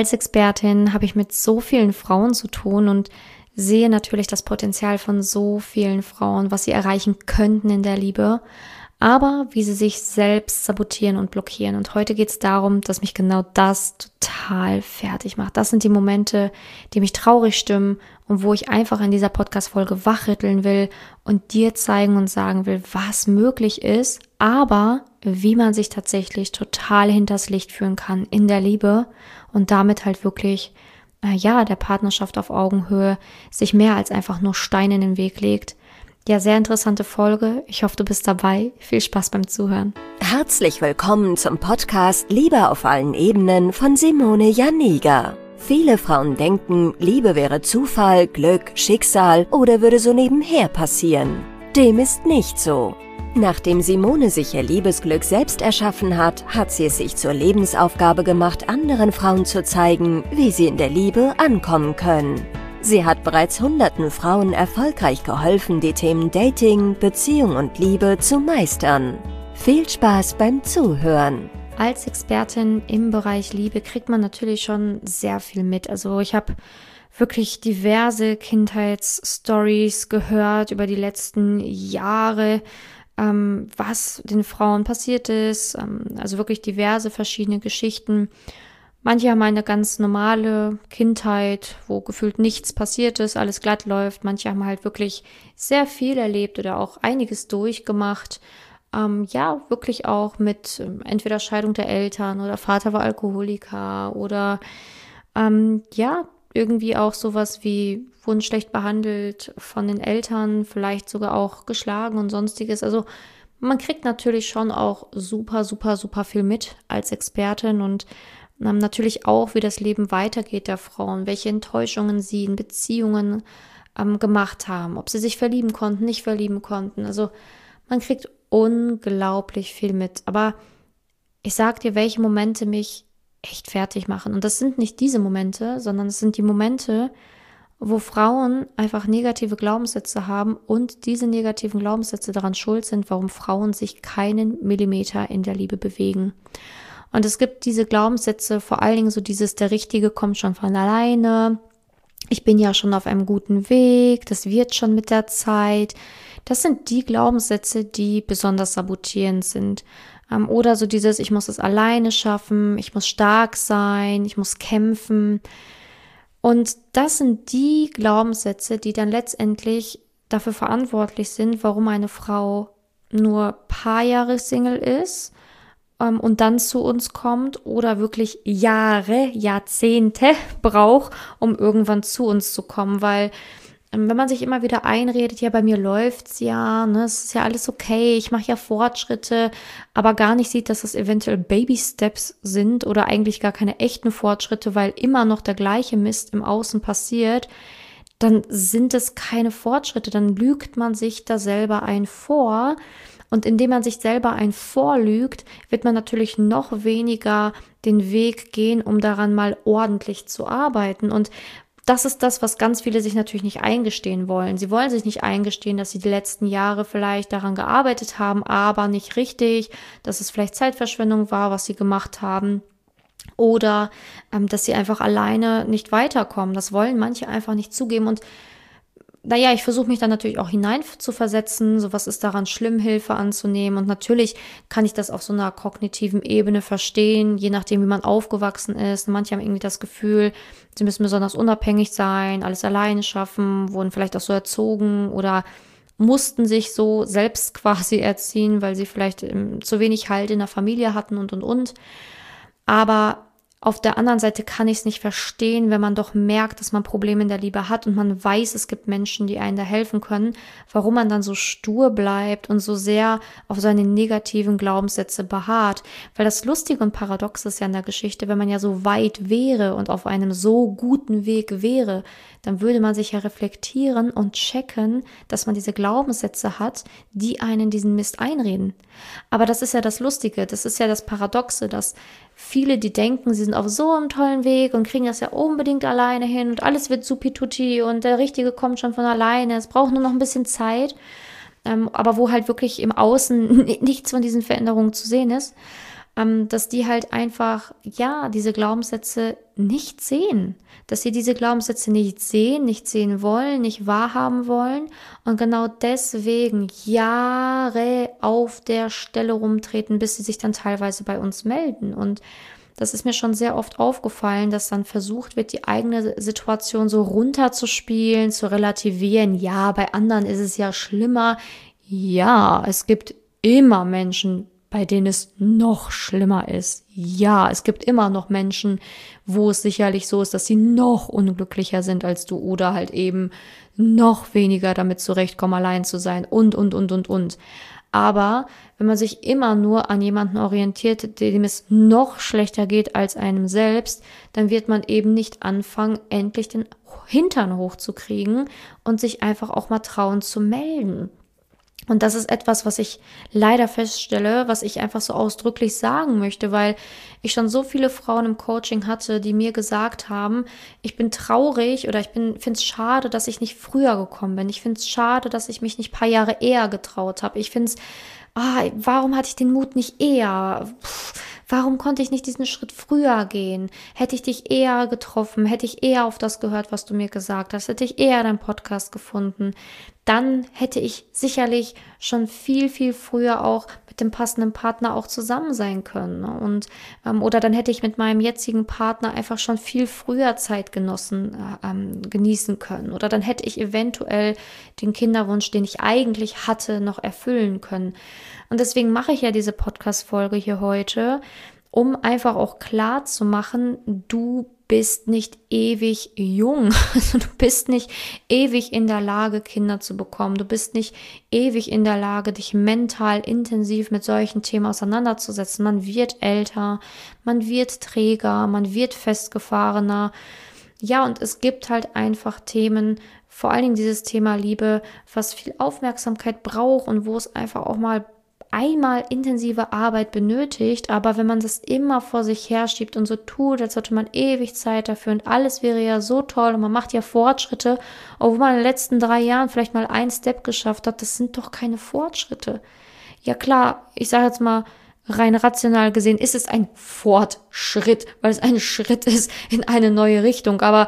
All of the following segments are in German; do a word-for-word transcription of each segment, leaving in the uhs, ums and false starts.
Als Expertin habe ich mit so vielen Frauen zu tun und sehe natürlich das Potenzial von so vielen Frauen, was sie erreichen könnten in der Liebe, aber wie sie sich selbst sabotieren und blockieren. Und heute geht es darum, dass mich genau das total fertig macht. Das sind die Momente, die mich traurig stimmen und wo ich einfach in dieser Podcast-Folge wachrütteln will und dir zeigen und sagen will, was möglich ist, aber wie man sich tatsächlich total hinters Licht führen kann in der Liebe und damit halt wirklich ja, der Partnerschaft auf Augenhöhe sich mehr als einfach nur Steine in den Weg legt. Ja, sehr interessante Folge. Ich hoffe, du bist dabei. Viel Spaß beim Zuhören. Herzlich willkommen zum Podcast Liebe auf allen Ebenen von Simone Janiga. Viele Frauen denken, Liebe wäre Zufall, Glück, Schicksal oder würde so nebenher passieren. Dem ist nicht so. Nachdem Simone sich ihr Liebesglück selbst erschaffen hat, hat sie es sich zur Lebensaufgabe gemacht, anderen Frauen zu zeigen, wie sie in der Liebe ankommen können. Sie hat bereits hunderten Frauen erfolgreich geholfen, die Themen Dating, Beziehung und Liebe zu meistern. Viel Spaß beim Zuhören! Als Expertin im Bereich Liebe kriegt man natürlich schon sehr viel mit. Also ich habe wirklich diverse Kindheitsstories gehört über die letzten Jahre, ähm, was den Frauen passiert ist. Ähm, also wirklich diverse verschiedene Geschichten. Manche haben eine ganz normale Kindheit, wo gefühlt nichts passiert ist, alles glatt läuft. Manche haben halt wirklich sehr viel erlebt oder auch einiges durchgemacht. Ähm, ja, wirklich auch mit ähm, entweder Scheidung der Eltern oder Vater war Alkoholiker oder ähm, ja, irgendwie auch sowas wie wurden schlecht behandelt von den Eltern, vielleicht sogar auch geschlagen und sonstiges. Also man kriegt natürlich schon auch super, super, super viel mit als Expertin und ähm, natürlich auch, wie das Leben weitergeht der Frauen, welche Enttäuschungen sie in Beziehungen ähm, gemacht haben, ob sie sich verlieben konnten, nicht verlieben konnten. Also man kriegt unglaublich viel mit. Aber ich sag dir, welche Momente mich echt fertig machen. Und das sind nicht diese Momente, sondern es sind die Momente, wo Frauen einfach negative Glaubenssätze haben und diese negativen Glaubenssätze daran schuld sind, warum Frauen sich keinen Millimeter in der Liebe bewegen. Und es gibt diese Glaubenssätze, vor allen Dingen so dieses, der Richtige kommt schon von alleine, ich bin ja schon auf einem guten Weg, das wird schon mit der Zeit. Das sind die Glaubenssätze, die besonders sabotierend sind. Oder so dieses, ich muss es alleine schaffen, ich muss stark sein, ich muss kämpfen. Und das sind die Glaubenssätze, die dann letztendlich dafür verantwortlich sind, warum eine Frau nur ein paar Jahre Single ist ähm, und dann zu uns kommt oder wirklich Jahre, Jahrzehnte braucht, um irgendwann zu uns zu kommen, weil wenn man sich immer wieder einredet, ja, bei mir läuft's ja, ne, es ist ja alles okay, ich mache ja Fortschritte, aber gar nicht sieht, dass das eventuell Baby-Steps sind oder eigentlich gar keine echten Fortschritte, weil immer noch der gleiche Mist im Außen passiert, dann sind es keine Fortschritte, dann lügt man sich da selber ein vor. Und indem man sich selber ein vorlügt, wird man natürlich noch weniger den Weg gehen, um daran mal ordentlich zu arbeiten. Und das ist das, was ganz viele sich natürlich nicht eingestehen wollen. Sie wollen sich nicht eingestehen, dass sie die letzten Jahre vielleicht daran gearbeitet haben, aber nicht richtig, dass es vielleicht Zeitverschwendung war, was sie gemacht haben. Oder ähm, dass sie einfach alleine nicht weiterkommen. Das wollen manche einfach nicht zugeben. Und naja, ich versuche mich dann natürlich auch hinein zu versetzen, so was ist daran schlimm, Hilfe anzunehmen. Und natürlich kann ich das auf so einer kognitiven Ebene verstehen, je nachdem, wie man aufgewachsen ist. Manche haben irgendwie das Gefühl, sie müssen besonders unabhängig sein, alles alleine schaffen, wurden vielleicht auch so erzogen oder mussten sich so selbst quasi erziehen, weil sie vielleicht ähm, zu wenig Halt in der Familie hatten und, und, und. Aber auf der anderen Seite kann ich es nicht verstehen, wenn man doch merkt, dass man Probleme in der Liebe hat und man weiß, es gibt Menschen, die einem da helfen können, warum man dann so stur bleibt und so sehr auf seine negativen Glaubenssätze beharrt. Weil das Lustige und Paradoxe ist ja in der Geschichte, wenn man ja so weit wäre und auf einem so guten Weg wäre, dann würde man sich ja reflektieren und checken, dass man diese Glaubenssätze hat, die einen diesen Mist einreden. Aber das ist ja das Lustige, das ist ja das Paradoxe, dass viele, die denken, sie sind auf so einem tollen Weg und kriegen das ja unbedingt alleine hin und alles wird supi-tutti und der Richtige kommt schon von alleine, es braucht nur noch ein bisschen Zeit, ähm, aber wo halt wirklich im Außen nichts von diesen Veränderungen zu sehen ist. ähm, dass die halt einfach, ja, diese Glaubenssätze nicht sehen. Dass sie diese Glaubenssätze nicht sehen, nicht sehen wollen, nicht wahrhaben wollen und genau deswegen Jahre auf der Stelle rumtreten, bis sie sich dann teilweise bei uns melden. Und das ist mir schon sehr oft aufgefallen, dass dann versucht wird, die eigene Situation so runterzuspielen, zu relativieren. Ja, bei anderen ist es ja schlimmer. Ja, es gibt immer Menschen, bei denen es noch schlimmer ist. Ja, es gibt immer noch Menschen, wo es sicherlich so ist, dass sie noch unglücklicher sind als du oder halt eben noch weniger damit zurechtkommen, allein zu sein und, und, und, und, und. Aber wenn man sich immer nur an jemanden orientiert, dem es noch schlechter geht als einem selbst, dann wird man eben nicht anfangen, endlich den Hintern hochzukriegen und sich einfach auch mal trauen zu melden. Und das ist etwas, was ich leider feststelle, was ich einfach so ausdrücklich sagen möchte, weil ich schon so viele Frauen im Coaching hatte, die mir gesagt haben, ich bin traurig oder ich bin finde es schade, dass ich nicht früher gekommen bin. Ich finde es schade, dass ich mich nicht ein paar Jahre eher getraut habe. Ich finde es, ah, warum hatte ich den Mut nicht eher? Puh, warum konnte ich nicht diesen Schritt früher gehen? Hätte ich dich eher getroffen, hätte ich eher auf das gehört, was du mir gesagt hast, hätte ich eher deinen Podcast gefunden, dann hätte ich sicherlich schon viel, viel früher auch mit dem passenden Partner auch zusammen sein können. Und ähm, oder dann hätte ich mit meinem jetzigen Partner einfach schon viel früher Zeit genossen, äh, ähm, genießen können. Oder dann hätte ich eventuell den Kinderwunsch, den ich eigentlich hatte, noch erfüllen können. Und deswegen mache ich ja diese Podcast-Folge hier heute, um einfach auch klar zu machen, du bist nicht ewig jung, also du bist nicht ewig in der Lage, Kinder zu bekommen, du bist nicht ewig in der Lage, dich mental intensiv mit solchen Themen auseinanderzusetzen. Man wird älter, man wird träger, man wird festgefahrener. Ja, und es gibt halt einfach Themen, vor allen Dingen dieses Thema Liebe, was viel Aufmerksamkeit braucht und wo es einfach auch mal einmal intensive Arbeit benötigt, aber wenn man das immer vor sich herschiebt und so tut, als hätte man ewig Zeit dafür und alles wäre ja so toll und man macht ja Fortschritte, obwohl man in den letzten drei Jahren vielleicht mal einen Step geschafft hat, das sind doch keine Fortschritte. Ja klar, ich sage jetzt mal, rein rational gesehen ist es ein Fortschritt, weil es ein Schritt ist in eine neue Richtung, aber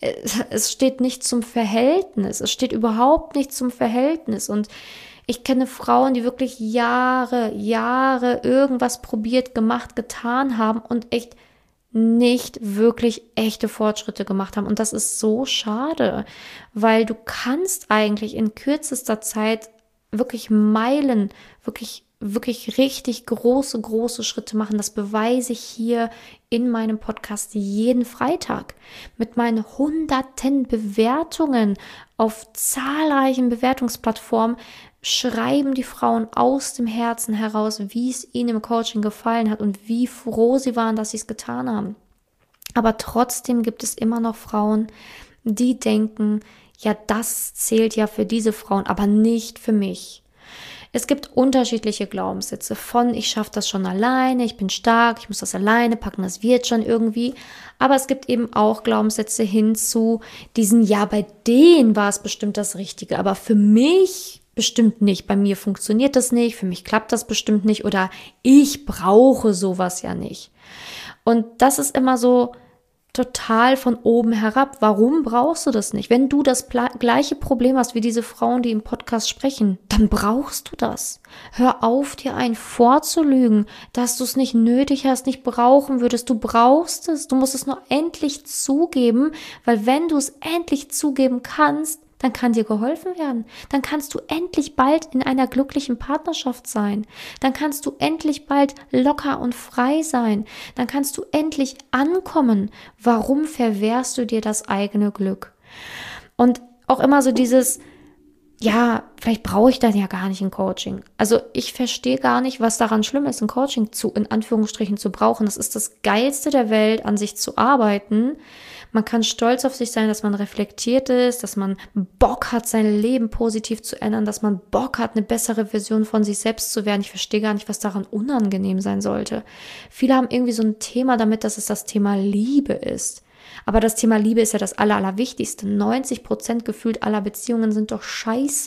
es steht nicht zum Verhältnis, es steht überhaupt nicht zum Verhältnis und ich kenne Frauen, die wirklich Jahre, Jahre irgendwas probiert, gemacht, getan haben und echt nicht wirklich echte Fortschritte gemacht haben. Und das ist so schade, weil du kannst eigentlich in kürzester Zeit wirklich Meilen, wirklich, wirklich richtig große, große Schritte machen. Das beweise ich hier in meinem Podcast jeden Freitag mit meinen hunderten Bewertungen auf zahlreichen Bewertungsplattformen. Schreiben die Frauen aus dem Herzen heraus, wie es ihnen im Coaching gefallen hat und wie froh sie waren, dass sie es getan haben. Aber trotzdem gibt es immer noch Frauen, die denken, ja, das zählt ja für diese Frauen, aber nicht für mich. Es gibt unterschiedliche Glaubenssätze von, ich schaffe das schon alleine, ich bin stark, ich muss das alleine packen, das wird schon irgendwie. Aber es gibt eben auch Glaubenssätze hin zu diesen, ja, bei denen war es bestimmt das Richtige, aber für mich bestimmt nicht. Bei mir funktioniert das nicht, für mich klappt das bestimmt nicht oder ich brauche sowas ja nicht. Und das ist immer so total von oben herab. Warum brauchst du das nicht? Wenn du das gleiche Problem hast wie diese Frauen, die im Podcast sprechen, dann brauchst du das. Hör auf, dir einen vorzulügen, dass du es nicht nötig hast, nicht brauchen würdest. Du brauchst es. Du musst es nur endlich zugeben, weil wenn du es endlich zugeben kannst, dann kann dir geholfen werden. Dann kannst du endlich bald in einer glücklichen Partnerschaft sein. Dann kannst du endlich bald locker und frei sein. Dann kannst du endlich ankommen. Warum verwehrst du dir das eigene Glück? Und auch immer so dieses, ja, vielleicht brauche ich dann ja gar nicht ein Coaching. Also ich verstehe gar nicht, was daran schlimm ist, ein Coaching zu, in Anführungsstrichen zu brauchen. Das ist das Geilste der Welt, an sich zu arbeiten. Man kann stolz auf sich sein, dass man reflektiert ist, dass man Bock hat, sein Leben positiv zu ändern, dass man Bock hat, eine bessere Version von sich selbst zu werden. Ich verstehe gar nicht, was daran unangenehm sein sollte. Viele haben irgendwie so ein Thema damit, dass es das Thema Liebe ist. Aber das Thema Liebe ist ja das Aller, Allerwichtigste. neunzig Prozent gefühlt aller Beziehungen sind doch scheiße.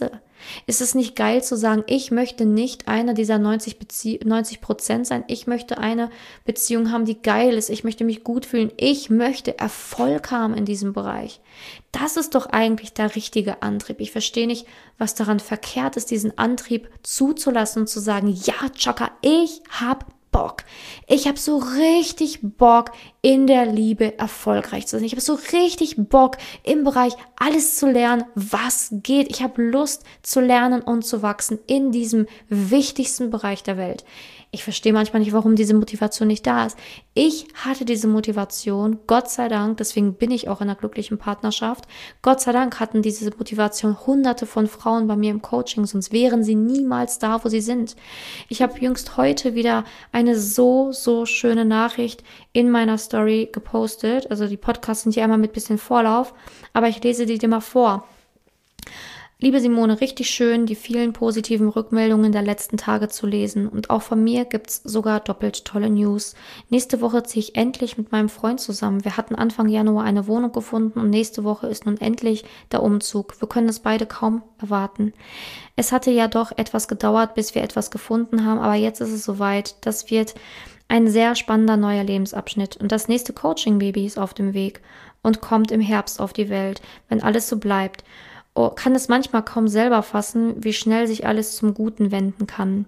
Ist es nicht geil zu sagen, ich möchte nicht einer dieser neunzig Prozent sein, ich möchte eine Beziehung haben, die geil ist, ich möchte mich gut fühlen, ich möchte Erfolg haben in diesem Bereich. Das ist doch eigentlich der richtige Antrieb. Ich verstehe nicht, was daran verkehrt ist, diesen Antrieb zuzulassen und zu sagen, ja, Chaka, ich hab Bock. Ich habe so richtig Bock, in der Liebe erfolgreich zu sein. Ich habe so richtig Bock, im Bereich alles zu lernen, was geht. Ich habe Lust zu lernen und zu wachsen in diesem wichtigsten Bereich der Welt. Ich verstehe manchmal nicht, warum diese Motivation nicht da ist. Ich hatte diese Motivation, Gott sei Dank, deswegen bin ich auch in einer glücklichen Partnerschaft. Gott sei Dank hatten diese Motivation hunderte von Frauen bei mir im Coaching, sonst wären sie niemals da, wo sie sind. Ich habe jüngst heute wieder eine so, so schöne Nachricht in meiner Story gepostet. Also die Podcasts sind ja immer mit bisschen Vorlauf, aber ich lese die dir mal vor. Liebe Simone, richtig schön, die vielen positiven Rückmeldungen der letzten Tage zu lesen. Und auch von mir gibt's sogar doppelt tolle News. Nächste Woche ziehe ich endlich mit meinem Freund zusammen. Wir hatten Anfang Januar eine Wohnung gefunden und nächste Woche ist nun endlich der Umzug. Wir können es beide kaum erwarten. Es hatte ja doch etwas gedauert, bis wir etwas gefunden haben, aber jetzt ist es soweit. Das wird ein sehr spannender neuer Lebensabschnitt. Und das nächste Coaching-Baby ist auf dem Weg und kommt im Herbst auf die Welt, wenn alles so bleibt. Oh, kann es manchmal kaum selber fassen, wie schnell sich alles zum Guten wenden kann.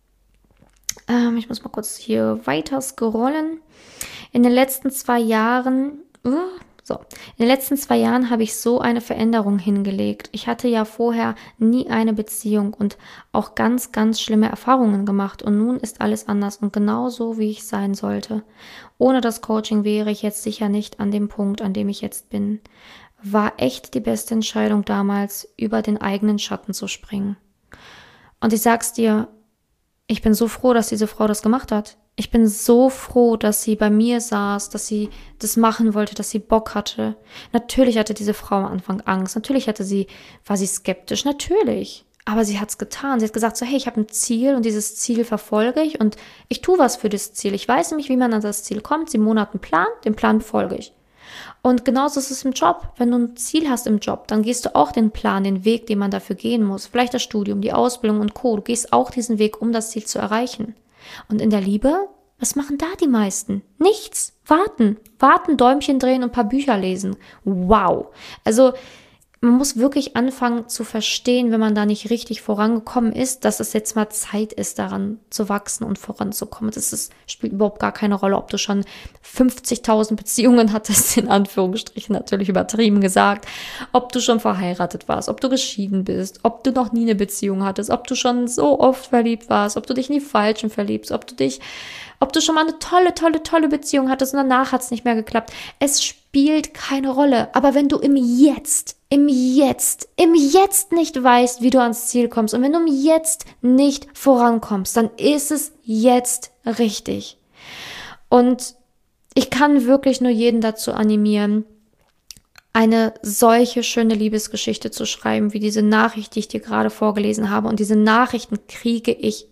Ähm, ich muss mal kurz hier weiter scrollen. In den letzten zwei Jahren, uh, so, in den letzten zwei Jahren habe ich so eine Veränderung hingelegt. Ich hatte ja vorher nie eine Beziehung und auch ganz, ganz schlimme Erfahrungen gemacht. Und nun ist alles anders und genau so, wie ich sein sollte. Ohne das Coaching wäre ich jetzt sicher nicht an dem Punkt, an dem ich jetzt bin. War echt die beste Entscheidung damals, über den eigenen Schatten zu springen. Und ich sag's dir, ich bin so froh, dass diese Frau das gemacht hat. Ich bin so froh, dass sie bei mir saß, dass sie das machen wollte, dass sie Bock hatte. Natürlich hatte diese Frau am Anfang Angst, natürlich hatte sie, war sie skeptisch, natürlich. Aber sie hat's getan. Sie hat gesagt so, hey, ich habe ein Ziel und dieses Ziel verfolge ich und ich tue was für das Ziel. Ich weiß nämlich, wie man an das Ziel kommt. Simone hat einen Plan, den Plan befolge ich. Und genauso ist es im Job. Wenn du ein Ziel hast im Job, dann gehst du auch den Plan, den Weg, den man dafür gehen muss. Vielleicht das Studium, die Ausbildung und Co. Du gehst auch diesen Weg, um das Ziel zu erreichen. Und in der Liebe, was machen da die meisten? Nichts. Warten. Warten, Däumchen drehen und ein paar Bücher lesen. Wow. Also man muss wirklich anfangen zu verstehen, wenn man da nicht richtig vorangekommen ist, dass es jetzt mal Zeit ist, daran zu wachsen und voranzukommen. Das ist, spielt überhaupt gar keine Rolle, ob du schon fünfzigtausend Beziehungen hattest, in Anführungsstrichen natürlich übertrieben gesagt, ob du schon verheiratet warst, ob du geschieden bist, ob du noch nie eine Beziehung hattest, ob du schon so oft verliebt warst, ob du dich in die Falschen verliebst, ob du dich, ob du schon mal eine tolle, tolle, tolle Beziehung hattest und danach hat es nicht mehr geklappt. Es spielt keine Rolle. Aber wenn du im Jetzt, im Jetzt, im Jetzt nicht weißt, wie du ans Ziel kommst und wenn du im Jetzt nicht vorankommst, dann ist es jetzt richtig. Und ich kann wirklich nur jeden dazu animieren, eine solche schöne Liebesgeschichte zu schreiben, wie diese Nachricht, die ich dir gerade vorgelesen habe. Und diese Nachrichten kriege ich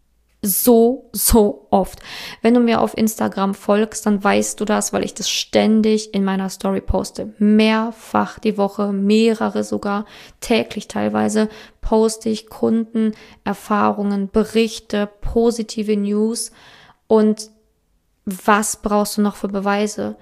so, so oft. Wenn du mir auf Instagram folgst, dann weißt du das, weil ich das ständig in meiner Story poste. Mehrfach die Woche, mehrere sogar, täglich teilweise, poste ich Kunden, Erfahrungen, Berichte, positive News. Und was brauchst du noch für Beweise?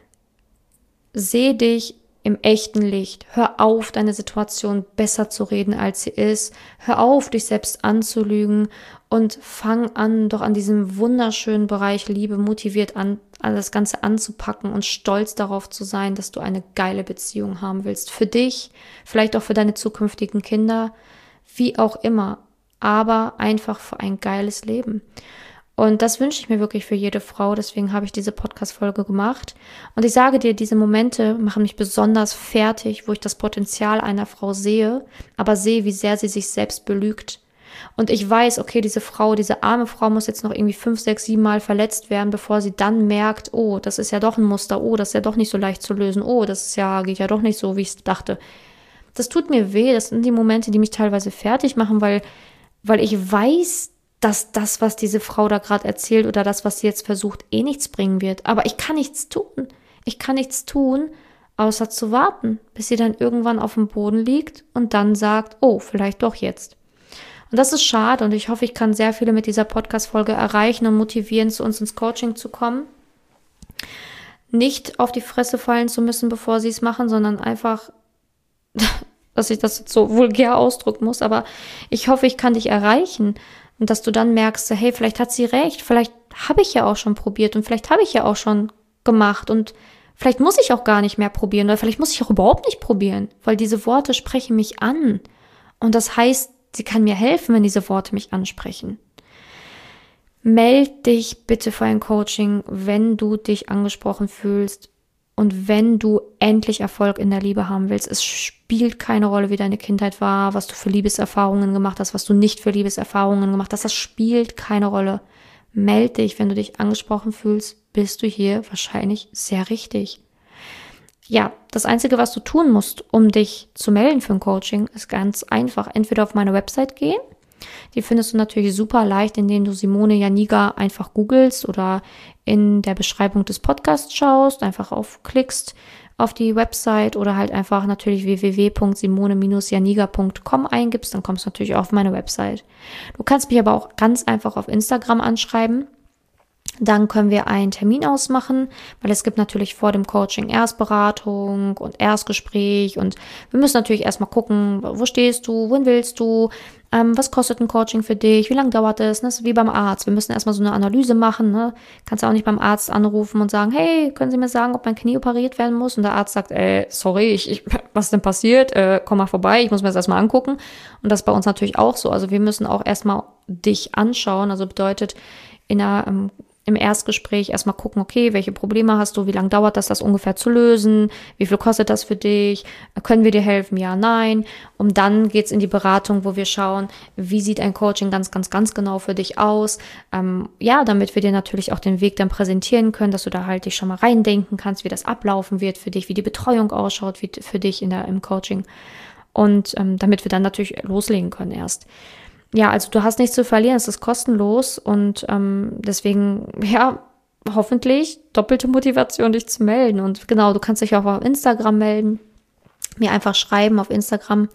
Seh dich im echten Licht. Hör auf, deine Situation besser zu reden, als sie ist. Hör auf, dich selbst anzulügen und fang an, doch an diesem wunderschönen Bereich Liebe motiviert an, an das Ganze anzupacken und stolz darauf zu sein, dass du eine geile Beziehung haben willst. Für dich, vielleicht auch für deine zukünftigen Kinder, wie auch immer, aber einfach für ein geiles Leben. Und das wünsche ich mir wirklich für jede Frau, deswegen habe ich diese Podcast-Folge gemacht. Und ich sage dir, diese Momente machen mich besonders fertig, wo ich das Potenzial einer Frau sehe, aber sehe, wie sehr sie sich selbst belügt. Und ich weiß, okay, diese Frau, diese arme Frau muss jetzt noch irgendwie fünf, sechs, sieben Mal verletzt werden, bevor sie dann merkt, oh, das ist ja doch ein Muster, oh, das ist ja doch nicht so leicht zu lösen, oh, das ist ja, geht ja doch nicht so, wie ich es dachte. Das tut mir weh, das sind die Momente, die mich teilweise fertig machen, weil, weil ich weiß, dass das, was diese Frau da gerade erzählt oder das, was sie jetzt versucht, eh nichts bringen wird. Aber ich kann nichts tun. Ich kann nichts tun, außer zu warten, bis sie dann irgendwann auf dem Boden liegt und dann sagt, oh, vielleicht doch jetzt. Und das ist schade und ich hoffe, ich kann sehr viele mit dieser Podcast-Folge erreichen und motivieren, zu uns ins Coaching zu kommen. Nicht auf die Fresse fallen zu müssen, bevor sie es machen, sondern einfach, dass ich das so vulgär ausdrücken muss, aber ich hoffe, ich kann dich erreichen und dass du dann merkst, hey, vielleicht hat sie recht, vielleicht habe ich ja auch schon probiert und vielleicht habe ich ja auch schon gemacht und vielleicht muss ich auch gar nicht mehr probieren oder vielleicht muss ich auch überhaupt nicht probieren, weil diese Worte sprechen mich an und das heißt, sie kann mir helfen, wenn diese Worte mich ansprechen. Meld dich bitte für ein Coaching, wenn du dich angesprochen fühlst und wenn du endlich Erfolg in der Liebe haben willst. Es spielt keine Rolle, wie deine Kindheit war, was du für Liebeserfahrungen gemacht hast, was du nicht für Liebeserfahrungen gemacht hast. Das spielt keine Rolle. Meld dich, wenn du dich angesprochen fühlst, bist du hier wahrscheinlich sehr richtig. Ja, das Einzige, was du tun musst, um dich zu melden für ein Coaching, ist ganz einfach. Entweder auf meine Website gehen. Die findest du natürlich super leicht, indem du Simone Janiga einfach googelst oder in der Beschreibung des Podcasts schaust, einfach aufklickst auf die Website oder halt einfach natürlich w w w punkt simone Bindestrich janiga punkt com eingibst, dann kommst du natürlich auch auf meine Website. Du kannst mich aber auch ganz einfach auf Instagram anschreiben. Dann können wir einen Termin ausmachen, weil es gibt natürlich vor dem Coaching Erstberatung und Erstgespräch und wir müssen natürlich erstmal gucken, wo stehst du, wohin willst du, ähm, was kostet ein Coaching für dich, wie lange dauert es, ne? Das ist wie beim Arzt. Wir müssen erstmal so eine Analyse machen, ne? Kannst auch nicht beim Arzt anrufen und sagen, hey, können Sie mir sagen, ob mein Knie operiert werden muss? Und der Arzt sagt, äh, sorry, ich, ich, was ist denn passiert? Äh, komm mal vorbei, ich muss mir das erstmal angucken. Und das ist bei uns natürlich auch so. Also wir müssen auch erstmal dich anschauen, also bedeutet in einer ähm, im Erstgespräch erstmal gucken, okay, welche Probleme hast du, wie lange dauert das, das ungefähr zu lösen, wie viel kostet das für dich, können wir dir helfen, ja, nein. Und dann geht's in die Beratung, wo wir schauen, wie sieht ein Coaching ganz, ganz, ganz genau für dich aus, ähm, ja, damit wir dir natürlich auch den Weg dann präsentieren können, dass du da halt dich schon mal reindenken kannst, wie das ablaufen wird für dich, wie die Betreuung ausschaut wie für dich in der, im Coaching und ähm, damit wir dann natürlich loslegen können erst. Ja, also du hast nichts zu verlieren, es ist kostenlos und ähm, deswegen, ja, hoffentlich doppelte Motivation, dich zu melden. Und genau, du kannst dich auch auf Instagram melden, mir einfach schreiben auf Instagram,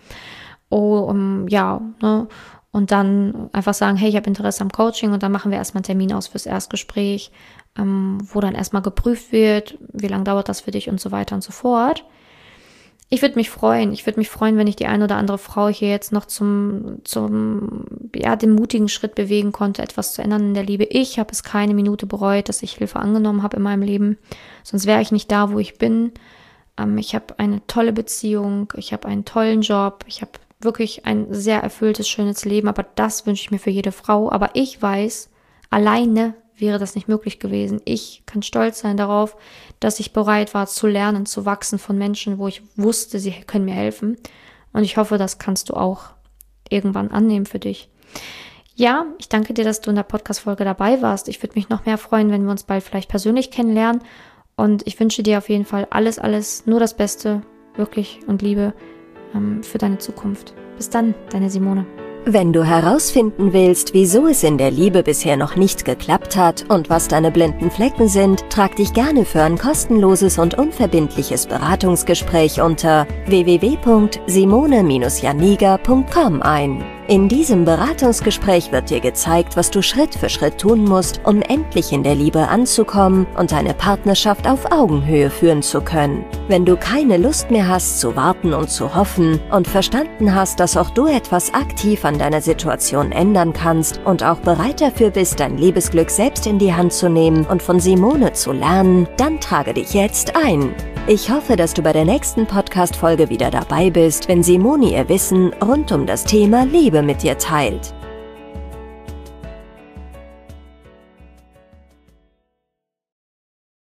oh, um, ja, ne, und dann einfach sagen, hey, ich habe Interesse am Coaching und dann machen wir erstmal einen Termin aus fürs Erstgespräch, ähm, wo dann erstmal geprüft wird, wie lange dauert das für dich und so weiter und so fort. Ich würde mich freuen, ich würde mich freuen, wenn ich die eine oder andere Frau hier jetzt noch zum, zum, ja, den mutigen Schritt bewegen konnte, etwas zu ändern in der Liebe. Ich habe es keine Minute bereut, dass ich Hilfe angenommen habe in meinem Leben. Sonst wäre ich nicht da, wo ich bin. Ähm, ich habe eine tolle Beziehung, ich habe einen tollen Job, ich habe wirklich ein sehr erfülltes, schönes Leben, aber das wünsche ich mir für jede Frau. Aber ich weiß, alleine wäre das nicht möglich gewesen. Ich kann stolz sein darauf, dass ich bereit war zu lernen, zu wachsen von Menschen, wo ich wusste, sie können mir helfen. Und ich hoffe, das kannst du auch irgendwann annehmen für dich. Ja, ich danke dir, dass du in der Podcast-Folge dabei warst. Ich würde mich noch mehr freuen, wenn wir uns bald vielleicht persönlich kennenlernen. Und ich wünsche dir auf jeden Fall alles, alles, nur das Beste, wirklich und Liebe ähm, für deine Zukunft. Bis dann, deine Simone. Wenn du herausfinden willst, wieso es in der Liebe bisher noch nicht geklappt hat und was deine blinden Flecken sind, trag dich gerne für ein kostenloses und unverbindliches Beratungsgespräch unter w w w punkt simone Bindestrich janiga punkt com ein. In diesem Beratungsgespräch wird dir gezeigt, was du Schritt für Schritt tun musst, um endlich in der Liebe anzukommen und deine Partnerschaft auf Augenhöhe führen zu können. Wenn du keine Lust mehr hast zu warten und zu hoffen und verstanden hast, dass auch du etwas aktiv an deiner Situation ändern kannst und auch bereit dafür bist, dein Liebesglück selbst in die Hand zu nehmen und von Simone zu lernen, dann trage dich jetzt ein. Ich hoffe, dass du bei der nächsten Podcast-Folge wieder dabei bist, wenn Simone ihr Wissen rund um das Thema Liebe mit dir teilt.